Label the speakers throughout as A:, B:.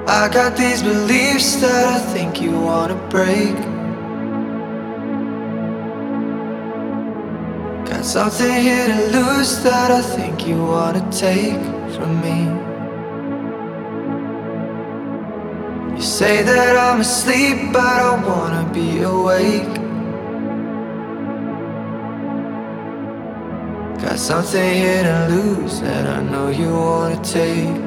A: I got these beliefs that I think you wanna break. Got something here to lose that I think you wanna take from me. You say that I'm asleep, but I wanna be awake. Got something here to lose that I know you wanna take.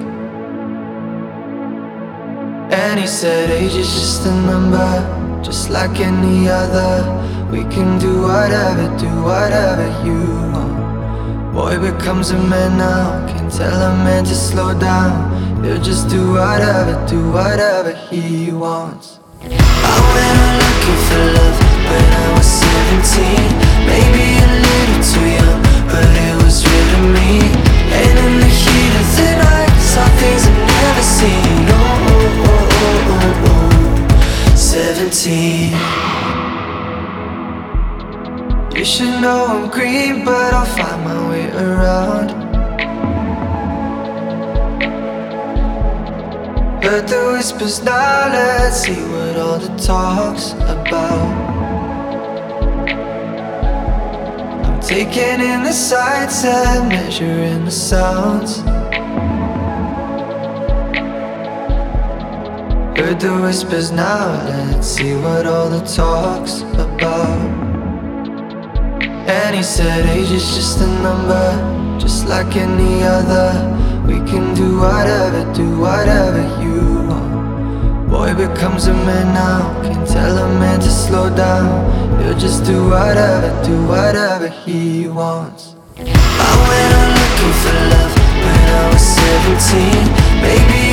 A: And he said age is just a number, just like any other. We can do whatever you want. Boy becomes a man now, can't tell a man to slow down. He'll just do whatever he wants. I went on looking for love when I was 17. Maybe a little too young, but it was real to me. And in the heat of the night, saw things I've never seen. Oh, oh, oh, oh, oh, oh. 17. You should know I'm green, but I'll find my way around. Heard the whispers, now let's see what all the talk's about. I'm taking in the sights and measuring the sounds. Heard the whispers, now let's see what all the talk's about. And he said age is just a number, just like any other. We can do whatever you want. Boy becomes a man now, can't tell a man to slow down. He'll just do whatever he wants. I went on looking for love when I was 17. Maybe